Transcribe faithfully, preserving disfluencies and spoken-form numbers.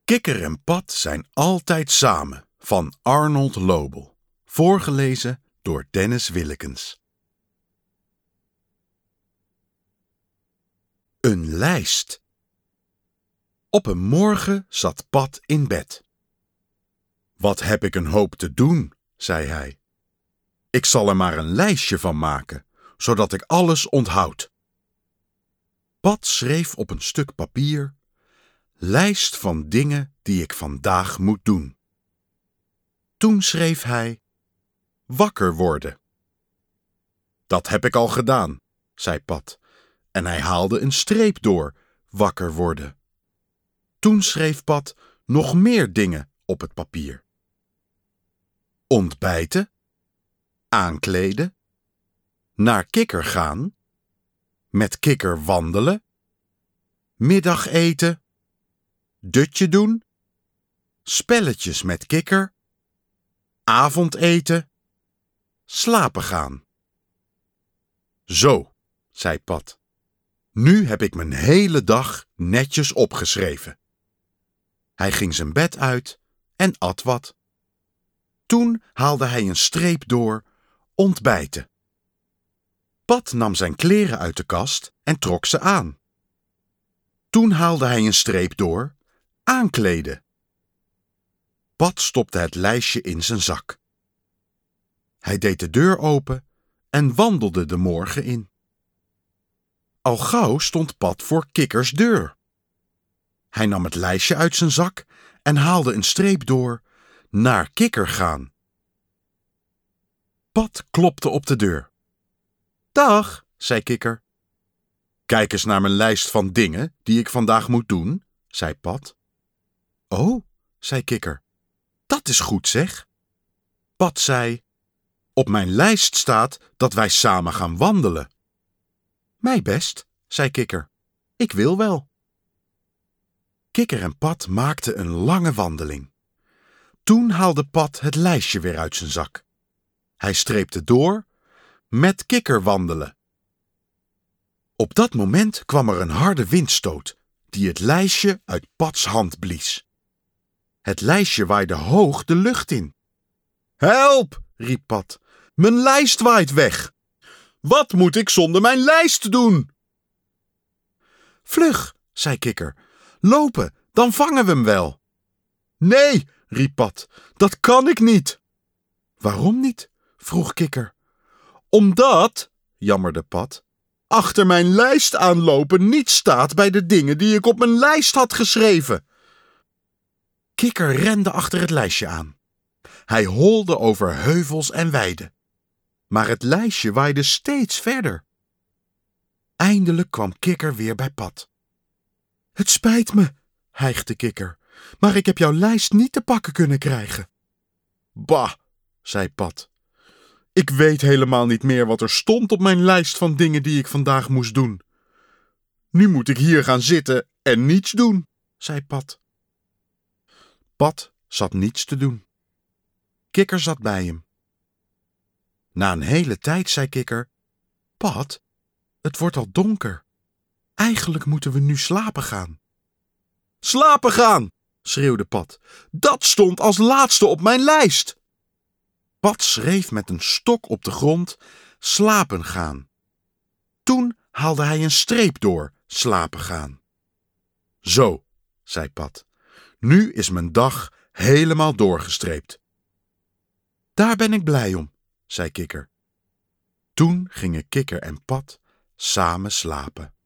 Kikker en Pat zijn altijd samen van Arnold Lobel. Voorgelezen door Dennis Willekens. Een lijst. Op een morgen zat Pat in bed. Wat heb ik een hoop te doen, zei hij. Ik zal er maar een lijstje van maken, zodat ik alles onthoud. Pat schreef op een stuk papier: lijst van dingen die ik vandaag moet doen. Toen schreef hij: wakker worden. Dat heb ik al gedaan, zei Pat, en hij haalde een streep door wakker worden. Toen schreef Pat nog meer dingen op het papier. Ontbijten, aankleden, naar Kikker gaan, met Kikker wandelen, middageten, dutje doen, spelletjes met Kikker, avondeten, slapen gaan. Zo, zei Pat. Nu heb ik mijn hele dag netjes opgeschreven. Hij ging zijn bed uit en at wat. Toen haalde hij een streep door ontbijten. Pat nam zijn kleren uit de kast en trok ze aan. Toen haalde hij een streep door aankleden. Pat stopte het lijstje in zijn zak. Hij deed de deur open en wandelde de morgen in. Al gauw stond Pat voor Kikkers deur. Hij nam het lijstje uit zijn zak en haalde een streep door naar Kikker gaan. Pat klopte op de deur. Dag, zei Kikker. Kijk eens naar mijn lijst van dingen die ik vandaag moet doen, zei Pat. Oh, zei Kikker. Dat is goed, zeg. Pat zei: op mijn lijst staat dat wij samen gaan wandelen. Mij best, zei Kikker. Ik wil wel. Kikker en Pat maakten een lange wandeling. Toen haalde Pat het lijstje weer uit zijn zak. Hij streepte door met Kikker wandelen. Op dat moment kwam er een harde windstoot die het lijstje uit Pats hand blies. Het lijstje waaide hoog de lucht in. Help, riep Pat. Mijn lijst waait weg. Wat moet ik zonder mijn lijst doen? Vlug, zei Kikker. Lopen, dan vangen we hem wel. Nee, riep Pat, dat kan ik niet. Waarom niet? Vroeg Kikker. Omdat, jammerde Pat, achter mijn lijst aanlopen niet staat bij de dingen die ik op mijn lijst had geschreven. Kikker rende achter het lijstje aan. Hij holde over heuvels en weiden. Maar het lijstje waaide steeds verder. Eindelijk kwam Kikker weer bij Pat. Het spijt me, hijgde Kikker, maar ik heb jouw lijst niet te pakken kunnen krijgen. Bah, zei Pat. Ik weet helemaal niet meer wat er stond op mijn lijst van dingen die ik vandaag moest doen. Nu moet ik hier gaan zitten en niets doen, zei Pat. Pat zat niets te doen. Kikker zat bij hem. Na een hele tijd zei Kikker: Pat, het wordt al donker. Eigenlijk moeten we nu slapen gaan. Slapen gaan, schreeuwde Pat. Dat stond als laatste op mijn lijst. Pat schreef met een stok op de grond slapen gaan. Toen haalde hij een streep door slapen gaan. Zo, zei Pat. Nu is mijn dag helemaal doorgestreept. Daar ben ik blij om, zei Kikker. Toen gingen Kikker en Pat samen slapen.